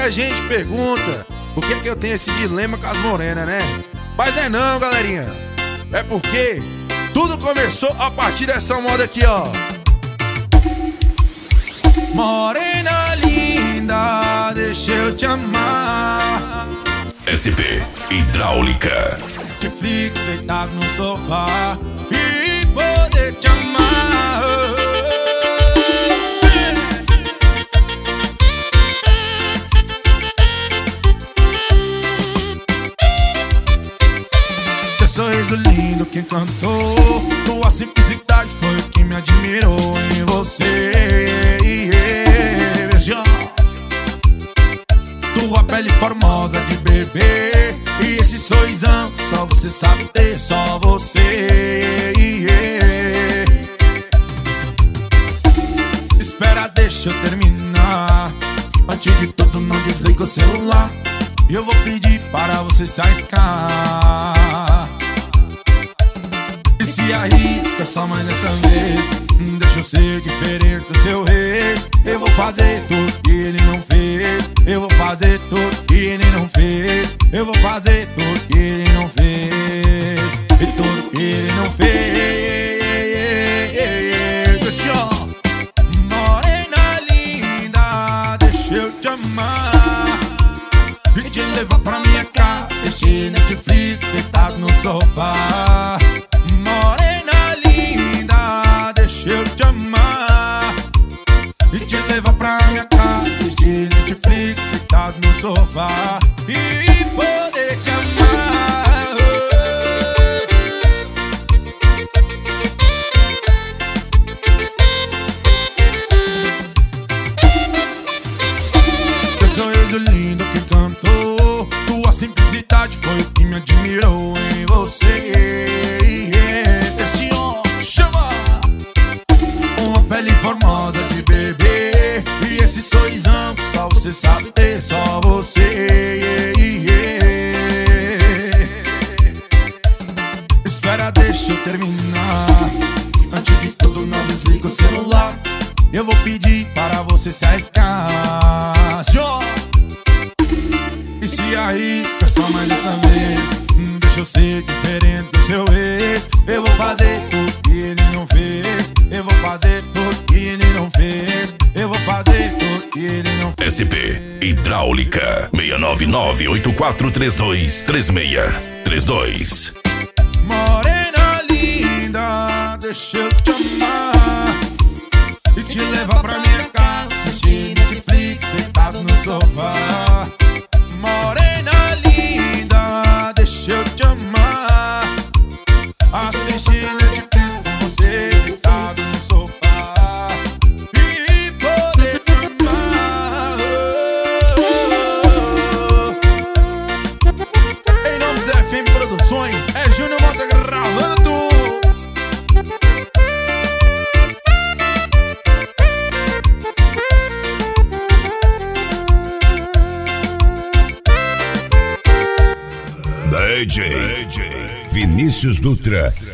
Muita gente pergunta por que eu tenho esse dilema com as morenas, né? Mas não é não, galerinha. É porque tudo começou a partir dessa moda aqui, ó. Morena linda, deixa eu te amar. SP Hidráulica. Netflix, deitado no sofá e poder te amar. Teu sorriso lindo que encantou, tua simplicidade foi o que me admirou em você. Tua pele formosa de bebê e esse sorrisão que só você sabe ter, só você. Espera, deixa eu terminar. Antes de tudo, não desliga o celular. E eu vou pedir para você se arriscar. E se arrisca só mais dessa vez. Deixa eu ser diferente do seu ex. Eu vou fazer tudo que ele não fez. Eu vou fazer tudo que ele não fez. Eu vou fazer tudo que ele não fez. E tudo que ele não fez. Assim, ó. Morena linda, deixa eu te amar e te levar pra minha casa, assistir Netflix, sentado no sofá. Morena linda, deixa eu te amar e te levar pra minha casa, assistir Netflix, sentado no sofá e poder te amar. Teu sorriso lindo que encantou, tua simplicidade foi o que me admirou em você. Chama! Uma pele formosa de bebê e esse sorrisão que só você sabe ter, só você. Espera, deixa eu terminar. Antes de tudo, não desliga o celular. Eu vou pedir para você se arriscar. E se arrisca só mais dessa vez. Deixa eu ser diferente do seu ex. Eu vou fazer tudo que ele não fez. Eu vou fazer tudo que ele não fez. Eu vou fazer tudo que ele não fez. SP Hidráulica 699-8432-3632. Morena linda, deixa eu te amar e te levar pra minha casa, assistir Netflix, sentado no sofá. Morena linda, deixa eu te amar, assistir Netflix com você, sentado no sofá e poder te amar. Em nome do FM Produções, é Júnior Mota gravando. DJ Vinícius Dutra.